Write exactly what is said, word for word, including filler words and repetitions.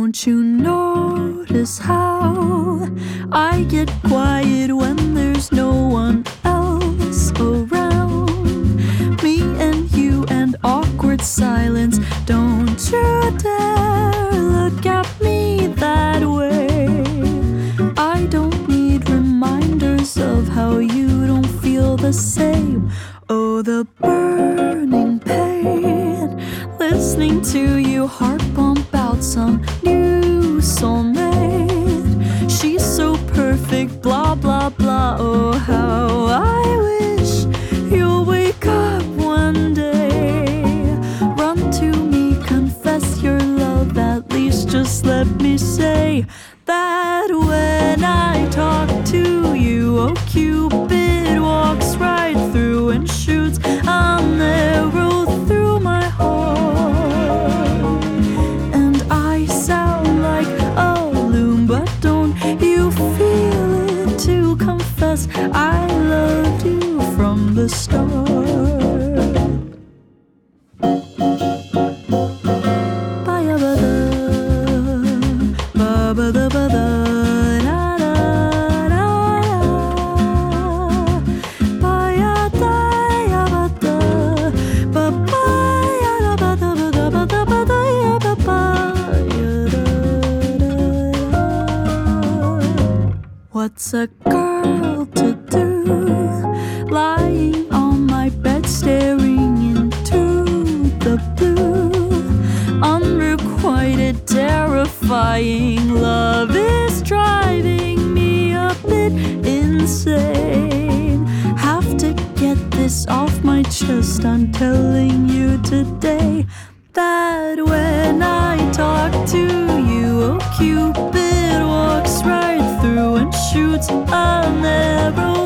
Don't you notice how I get quiet when there's no one else around? Me and you and awkward silence. Don't you dare look at me that way. I don't need reminders of how you don't feel the same. Oh, the burning pain, listening to you heart pump out some new soulmate. She's so perfect, blah, blah, blah. Oh, how I wish you'll wake up one day. Run to me, confess your love. At least just let me say that when I talk to you, oh, Cupid walks right through and shoots an arrow through my heart. And I sound like a loon, but don't you feel it to confess I loved you from the start. What's a girl to do, lying on my bed staring into the blue? Unrequited, terrifying love is driving me a bit insane. Have to get this off my chest. I'm telling you today that when I talk to you, oh, Cupid walks right through and shoots an arrow